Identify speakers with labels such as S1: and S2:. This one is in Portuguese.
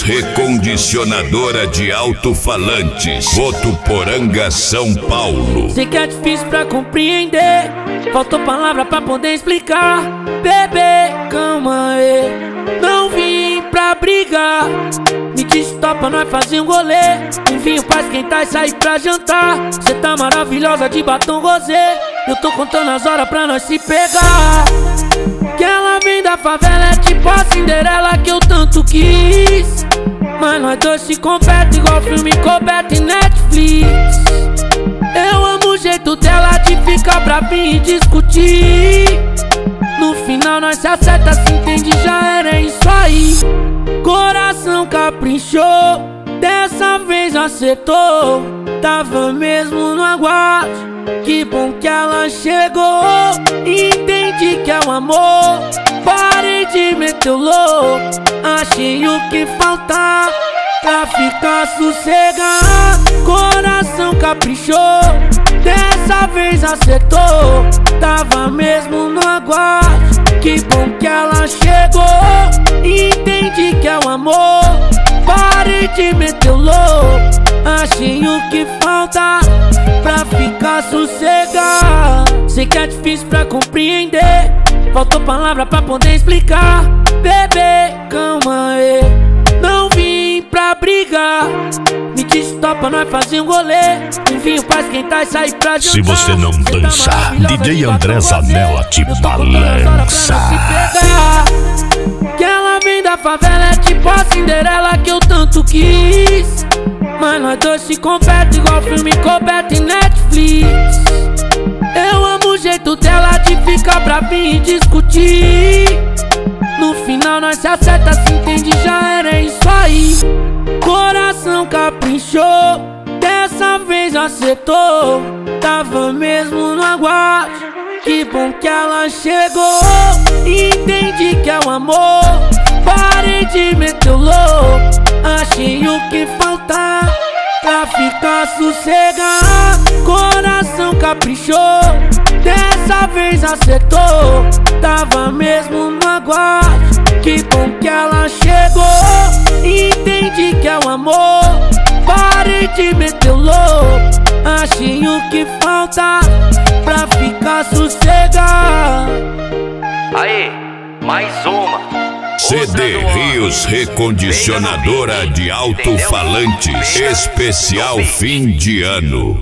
S1: recondicionadora de alto-falantes, Votuporanga, São Paulo.
S2: Sei que é difícil pra compreender, faltou palavra pra poder explicar. Bebê, calma aí, não vim pra brigar. Me diz topa, nós fazer um rolê, um vinho pra esquentar e sair pra jantar. Cê tá maravilhosa de batom rosé, eu tô contando as horas pra nós se pegar. Que ela vem da favela, é tipo a Cinderela que eu tanto quis. Mas nós dois se competem igual filme coberto em Netflix. Eu amo o jeito dela de ficar bravinha e discutir. No final nós se acerta, se entende, já era isso aí. Coração caprichou, dessa vez acertou. Tava mesmo no aguardo, que bom que ela chegou. Entendi que é o amor, parei de meter o louco. Achei o que faltava pra ficar sossegado. Coração caprichou, dessa vez acertou. Tava mesmo no aguardo, que bom que ela chegou. Entendi que é o amor, parei de meter o louco. Achei o que falta pra ficar sossegado. Sei que é difícil pra compreender, faltou palavra pra poder explicar. Bebê, calma aí, não vim pra brigar. Me diz topa, nós fazer um rolê, um vinho pra esquentar e sair pra jantar.
S3: Se você não dançar, DJ André Zanella te balança.
S2: Que ela vem da favela, é tipo a Cinderela que eu tanto quis. Mas nós dois se competem igual filme coberto em Netflix. Eu amo o jeito dela de ficar bravinha e discutir. No final nós se acerta, se entende, já era isso aí. Coração caprichou, dessa vez acertou. Tava mesmo no aguardo, que bom que ela chegou. Entendi que é o amor, parei de meter o louco. Achei o que faltava pra ficar sossegado. Coração caprichou, dessa vez acertou. Tava mesmo no aguardo, que bom que ela chegou. Entendi que é o amor, parei de meter o louco. Achei o que falta pra ficar sossegado.
S4: Aí, mais uma.
S1: CD Rios Recondicionadora de alto-falantes, especial fim de ano.